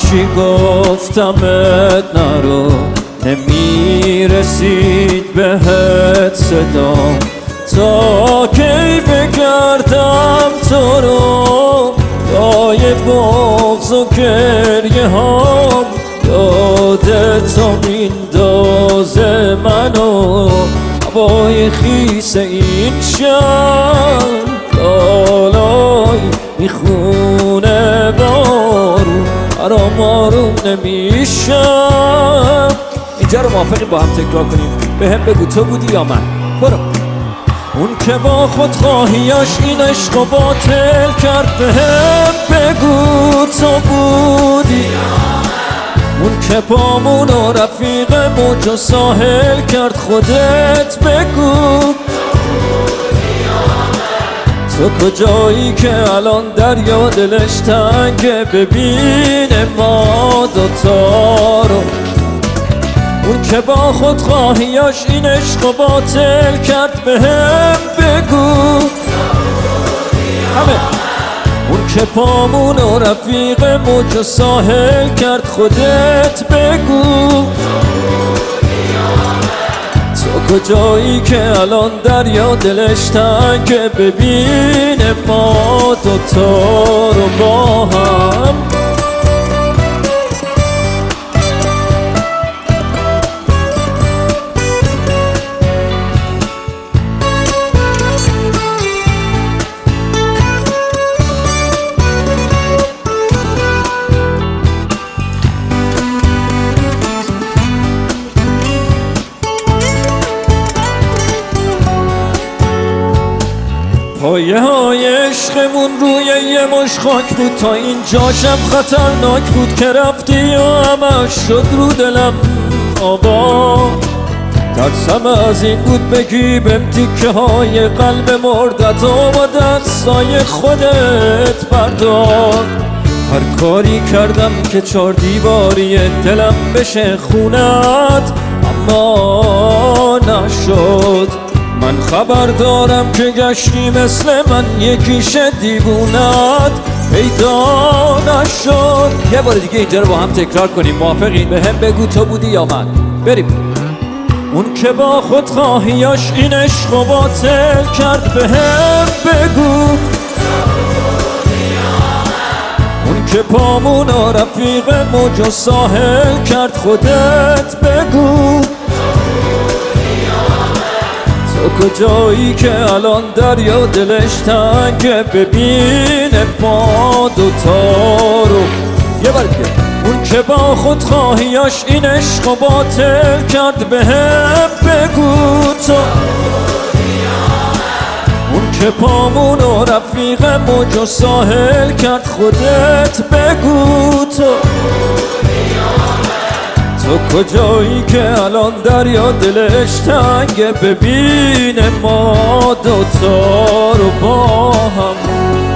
هرچی گفتمت نرو، نمیرسید بهت صدام. تا کی بگردم تو رو، دای بغض و گریه هام. یادتو میندازه منو هوای خیس این شهر. لالای میخونه بارون، برام آروم نمیشم. اینجا رو موافقی با هم تکرار کنیم؟ به هم بگو تو بودی یا من؟ برو. اون که با خودخواهیاش این عشق و باطل کرد، به هم بگو تو بودی. اون که پامون و رفیق موج و ساحل کرد، خودت بگو تو کجایی که الان دریا دلش تنگه ببینه ما دوتا رو. اون که با خودخواهیاش این عشق و باطل کرد، به هم بگو همه. اون که پامون و رفیق موج و ساحل کرد، خودت بگو تو کجایی که الان دریا دلش تنگه ببینه ما دوتا رو با هم. پایه های عشقمون روی یه مش خاک بود، تا اینجاشم خطرناک بود که رفتی و همش شد رو دلم آبا. ترسم از این بود بگی بهم تیکه های قلب مردت و با دستای خودت بردار. هر کاری کردم که 4 دیواری دلم بشه خونت، اما نشد. من خبر دارم که گشتی مثل من یکیش دیوونت پیدا نشد. یه بار دیگه اینجا رو با هم تکرار کنیم، موافقین؟ به هم بگو تو بودی یا من؟ بریم. اون که با خودخواهیاش این عشق و باطل کرد، به هم بگو اون که پامون و رفیق موج و ساحل کرد، خودت بگو تو کجایی که الان دریا دلش تنگه ببینه ما دوتا رو. یه بار دیگه. اون که با خودخواهیاش این عشق و باطل کرد، به هم بگو تو اون که پامون و رفیق موج و ساحل کرد، خودت بگو تو کجایی که الان دریا دلش تنگه ببینه ما دوتا رو با هم.